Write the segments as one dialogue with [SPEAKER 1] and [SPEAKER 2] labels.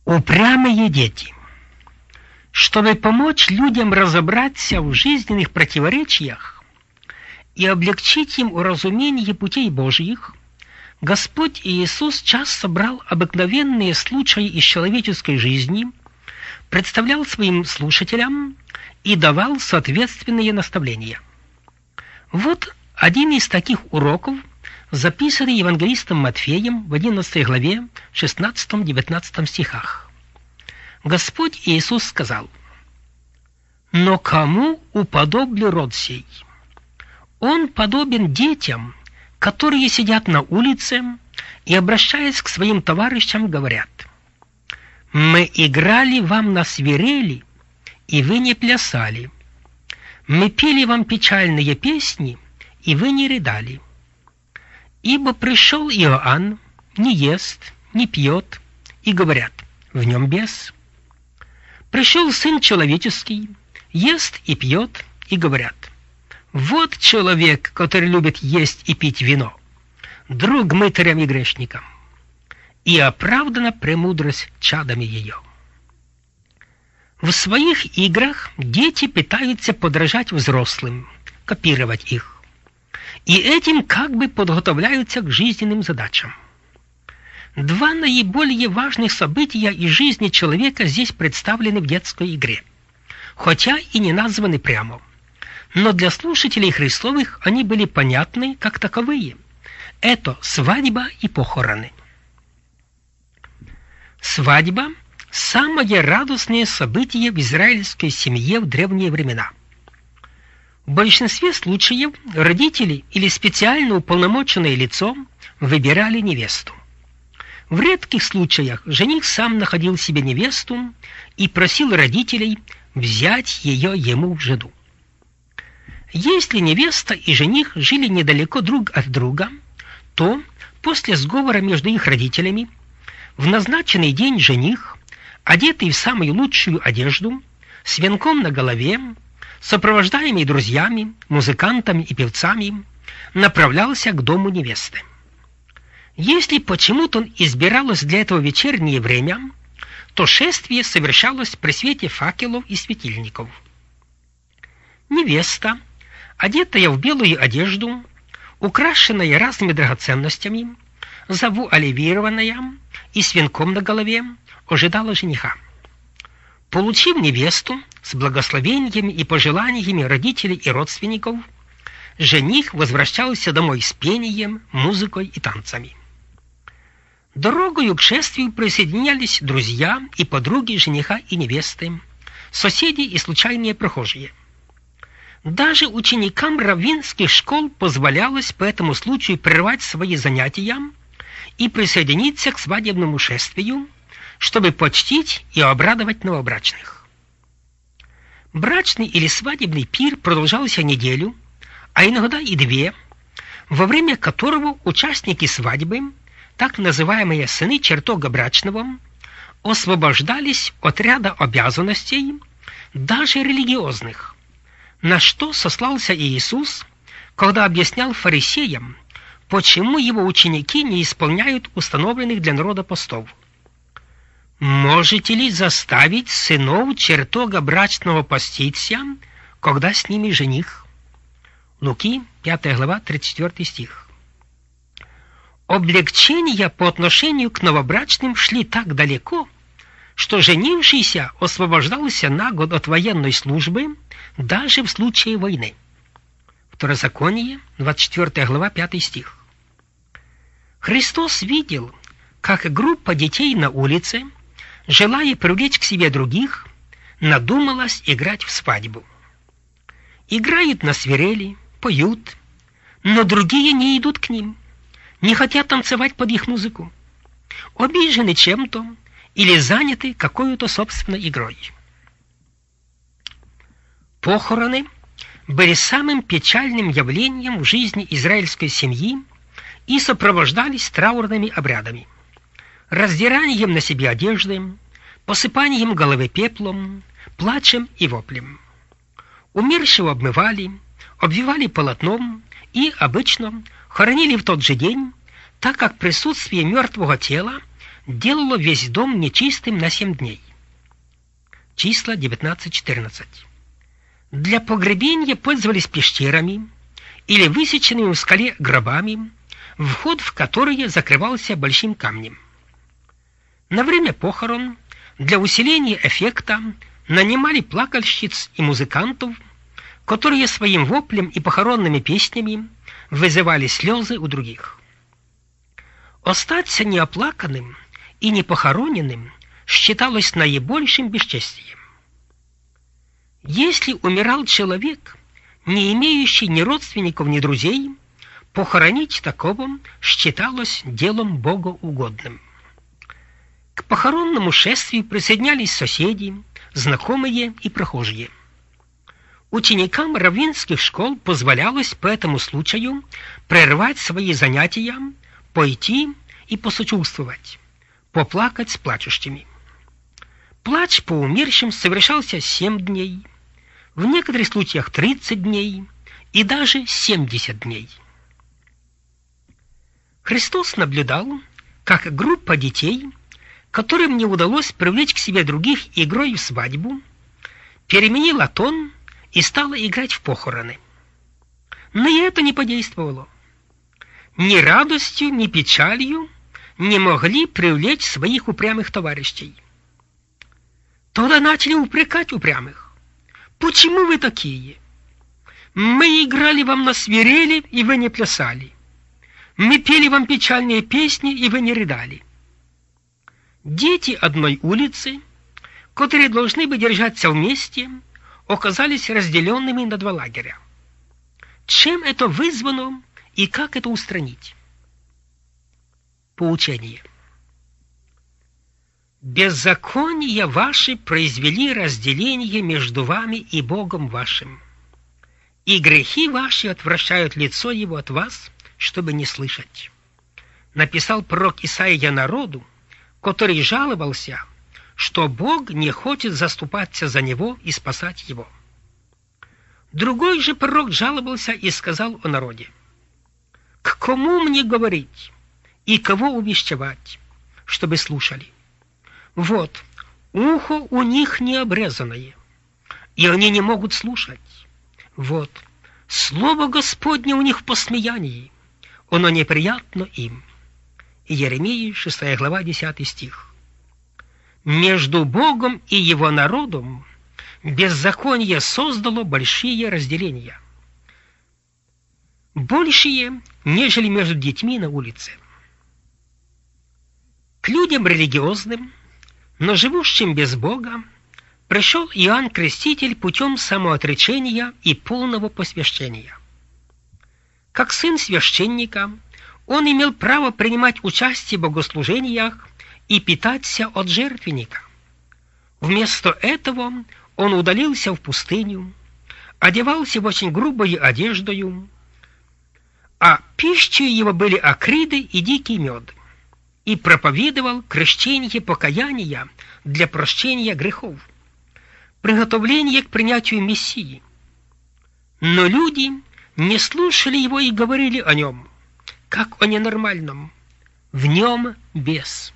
[SPEAKER 1] Упрямые дети. Чтобы помочь людям разобраться в жизненных противоречиях и облегчить им уразумение путей Божьих, Господь Иисус часто брал обыкновенные случаи из человеческой жизни, представлял своим слушателям и давал соответственные наставления. Вот один из таких уроков, записанный евангелистом Матфеем в 11 главе, 16-19 стихах. Господь Иисус сказал: «Но кому уподоблю род сей? Он подобен детям, которые сидят на улице и, обращаясь к своим товарищам, говорят: мы играли вам на свирели, и вы не плясали. Мы пели вам печальные песни, и вы не рыдали. Ибо пришел Иоанн, не ест, не пьет, и говорят: в нем бес. Пришел Сын Человеческий, ест и пьет, и говорят: вот человек, который любит есть и пить вино, друг мытарям и грешникам. И оправдана премудрость чадами ее». В своих играх дети пытаются подражать взрослым, копировать их. И этим как бы подготовляются к жизненным задачам. Два наиболее важных события из жизни человека здесь представлены в детской игре, хотя и не названы прямо. Но для слушателей Христовых они были понятны как таковые. Это свадьба и похороны. Свадьба – самое радостное событие в израильской семье в древние времена. В большинстве случаев родители или специально уполномоченное лицо выбирали невесту. В редких случаях жених сам находил себе невесту и просил родителей взять ее ему в жену. Если невеста и жених жили недалеко друг от друга, то после сговора между их родителями в назначенный день жених, одетый в самую лучшую одежду, с венком на голове, сопровождаемый друзьями, музыкантами и певцами, направлялся к дому невесты. Если почему-то избиралось для этого вечернее время, то шествие совершалось при свете факелов и светильников. Невеста, одетая в белую одежду, украшенная разными драгоценностями, завуалевированная и с венком на голове, ожидала жениха. Получив невесту с благословениями и пожеланиями родителей и родственников, жених возвращался домой с пением, музыкой и танцами. Дорогою к шествию присоединялись друзья и подруги жениха и невесты, соседи и случайные прохожие. Даже ученикам раввинских школ позволялось по этому случаю прервать свои занятия и присоединиться к свадебному шествию, чтобы почтить и обрадовать новобрачных. Брачный или свадебный пир продолжался неделю, а иногда и две, во время которого участники свадьбы, так называемые сыны чертога брачного, освобождались от ряда обязанностей, даже религиозных, на что сослался Иисус, когда объяснял фарисеям, почему его ученики не исполняют установленных для народа постов. «Можете ли заставить сынов чертога брачного поститься, когда с ними жених?» Луки, 5 глава, 34 стих. Облегчения по отношению к новобрачным шли так далеко, что женившийся освобождался на год от военной службы даже в случае войны. Второзаконие, 24 глава, 5 стих. Христос видел, как группа детей на улице, желая привлечь к себе других, надумалась играть в свадьбу. Играют на свирели, поют, но другие не идут к ним, не хотят танцевать под их музыку, обижены чем-то или заняты какой-то собственной игрой. Похороны были самым печальным явлением в жизни израильской семьи и сопровождались траурными обрядами, раздиранием на себе одежды, посыпанием головы пеплом, плачем и воплем. Умершего обмывали, обвивали полотном и, обычно, хоронили в тот же день, так как присутствие мертвого тела делало весь дом нечистым на 7 дней. Числа 19-14. Для погребения пользовались пещерами или высеченными в скале гробами, вход в которые закрывался большим камнем. На время похорон для усиления эффекта нанимали плакальщиц и музыкантов, которые своим воплем и похоронными песнями вызывали слезы у других. Остаться неоплаканным и непохороненным считалось наибольшим бесчестием. Если умирал человек, не имеющий ни родственников, ни друзей, похоронить такого считалось делом богоугодным. К похоронному шествию присоединялись соседи, знакомые и прохожие. Ученикам раввинских школ позволялось по этому случаю прервать свои занятия, пойти и посочувствовать, поплакать с плачущими. Плач по умершим совершался 7 дней, в некоторых случаях 30 дней и даже 70 дней. Христос наблюдал, как группа детей, которым не удалось привлечь к себе других игрой в свадьбу, переменила тон и стала играть в похороны. Но и это не подействовало. Ни радостью, ни печалью не могли привлечь своих упрямых товарищей. Тогда начали упрекать упрямых. «Почему вы такие? Мы играли вам на свирели, и вы не плясали. Мы пели вам печальные песни, и вы не рыдали». Дети одной улицы, которые должны бы держаться вместе, оказались разделенными на 2 лагеря. Чем это вызвано и как это устранить? Поучение. Беззакония ваши произвели разделение между вами и Богом вашим, и грехи ваши отвращают лицо его от вас, чтобы не слышать. Написал пророк Исаия народу, который жаловался, что Бог не хочет заступаться за него и спасать его. Другой же пророк жаловался и сказал о народе: «К кому мне говорить и кого увещевать, чтобы слушали? Вот, ухо у них не обрезанное, и они не могут слушать. Вот, слово Господне у них в посмеянии, оно неприятно им». Иеремии, 6 глава, 10 стих. Между Богом и его народом беззаконие создало большие разделения. Большие, нежели между детьми на улице. К людям религиозным, но живущим без Бога, пришел Иоанн Креститель путем самоотречения и полного посвящения. Как сын священника, он имел право принимать участие в богослужениях и питаться от жертвенника. Вместо этого он удалился в пустыню, одевался в очень грубую одежду, а пищей его были акриды и дикий мед, и проповедовал крещение покаяния для прощения грехов, приготовление к принятию Мессии. Но люди не слушали его и говорили о нем, как о ненормальном. В нем бес.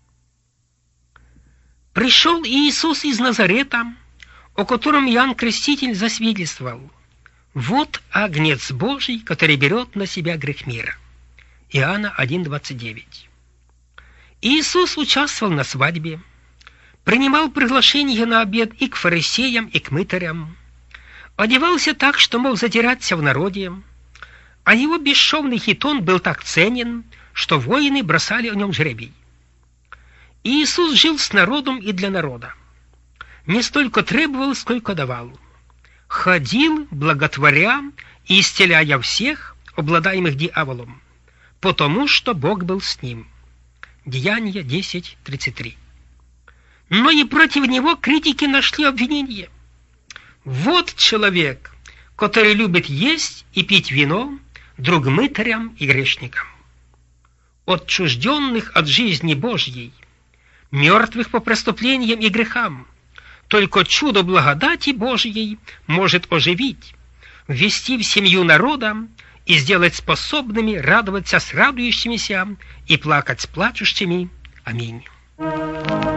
[SPEAKER 1] Пришел Иисус из Назарета, о котором Иоанн Креститель засвидетельствовал: «Вот Агнец Божий, который берет на себя грех мира». Иоанна 1:29. Иисус участвовал на свадьбе, принимал приглашения на обед и к фарисеям, и к мытарям, одевался так, что мог затираться в народе, а его бесшовный хитон был так ценен, что воины бросали о нем жребий. Иисус жил с народом и для народа. Не столько требовал, сколько давал. Ходил, благотворя и исцеляя всех, обладаемых дьяволом, потому что Бог был с ним. Деяния 10:33. Но и против него критики нашли обвинение. Вот человек, который любит есть и пить вино, друг мытарям и грешникам. Отчужденных от жизни Божьей, мертвых по преступлениям и грехам, только чудо благодати Божьей может оживить, ввести в семью народа и сделать способными радоваться с радующимися и плакать с плачущими. Аминь.